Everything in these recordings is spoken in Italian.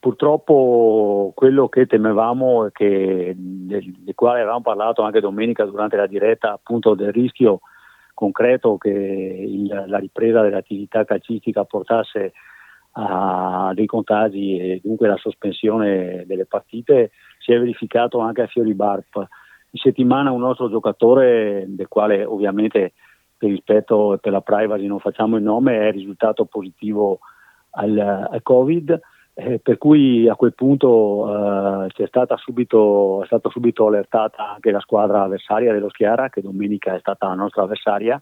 purtroppo quello che temevamo, del quale avevamo parlato anche domenica durante la diretta, appunto del rischio concreto che la ripresa dell'attività calcistica portasse a dei contagi e dunque la sospensione delle partite, si è verificato anche a Fiori Barp. In settimana un nostro giocatore, del quale ovviamente per rispetto e per la privacy non facciamo il nome, è risultato positivo al Covid, per cui a quel punto è stata subito allertata anche la squadra avversaria dello Schiara, che domenica è stata la nostra avversaria,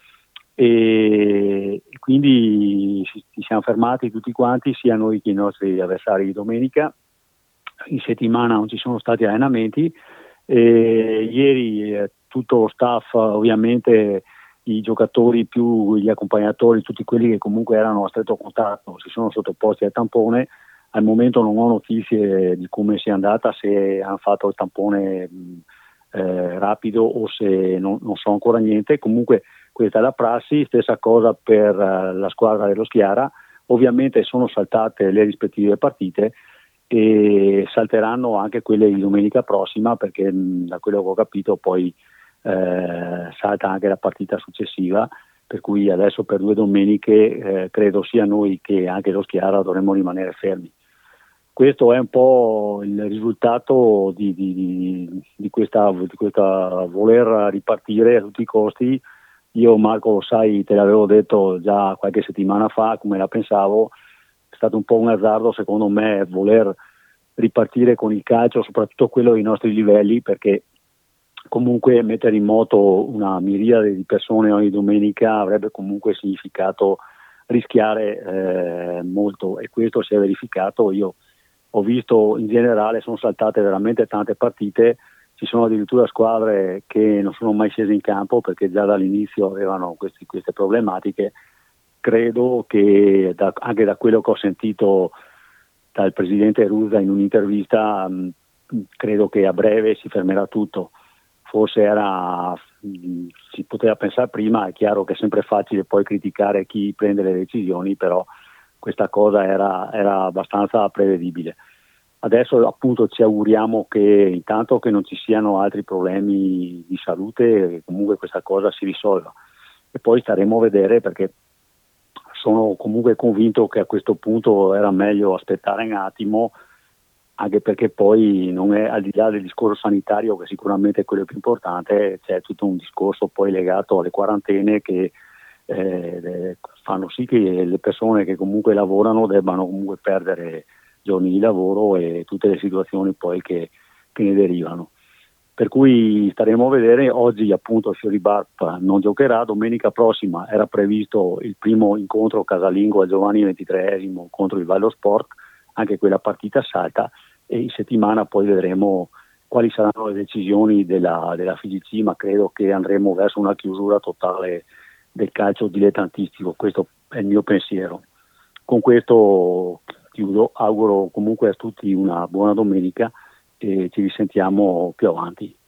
e quindi ci siamo fermati tutti quanti, sia noi che i nostri avversari di domenica. In settimana non ci sono stati allenamenti, ieri tutto lo staff, ovviamente i giocatori più gli accompagnatori, tutti quelli che comunque erano a stretto contatto, si sono sottoposti al tampone. Al momento non ho notizie di come sia andata, se hanno fatto il tampone rapido o se non so ancora niente. Comunque questa è la prassi, stessa cosa per la squadra dello Schiara. Ovviamente sono saltate le rispettive partite e salteranno anche quelle di domenica prossima, perché da quello che ho capito poi salta anche la partita successiva, per cui adesso per 2 domeniche credo sia noi che anche lo Schiara dovremmo rimanere fermi. Questo è un po' il risultato di questa voler ripartire a tutti i costi. Io, Marco, lo sai, te l'avevo detto già qualche settimana fa come la pensavo. È stato un po' un azzardo secondo me voler ripartire con il calcio, soprattutto quello ai nostri livelli, perché comunque mettere in moto una miriade di persone ogni domenica avrebbe comunque significato rischiare molto, e questo si è verificato. Io ho visto in generale, sono saltate veramente tante partite, ci sono addirittura squadre che non sono mai scese in campo perché già dall'inizio avevano queste problematiche. Credo che anche da quello che ho sentito dal presidente Rusa in un'intervista, credo che a breve si fermerà tutto. Forse si poteva pensare prima. È chiaro che è sempre facile poi criticare chi prende le decisioni, però questa cosa era abbastanza prevedibile. Adesso appunto ci auguriamo che intanto che non ci siano altri problemi di salute e che comunque questa cosa si risolva, e poi staremo a vedere, perché sono comunque convinto che a questo punto era meglio aspettare un attimo, anche perché poi non è, al di là del discorso sanitario, che sicuramente è quello più importante, c'è tutto un discorso poi legato alle quarantene che fanno sì che le persone che comunque lavorano debbano comunque perdere giorni di lavoro e tutte le situazioni poi che ne derivano. Per cui staremo a vedere. Oggi appunto Fiori Barp non giocherà, domenica prossima era previsto il primo incontro casalingo a Giovanni XXIII contro il Vallo Sport, anche quella partita salta, e in settimana poi vedremo quali saranno le decisioni della FIGC, ma credo che andremo verso una chiusura totale del calcio dilettantistico. Questo è il mio pensiero. Con questo chiudo, auguro comunque a tutti una buona domenica e ci risentiamo più avanti.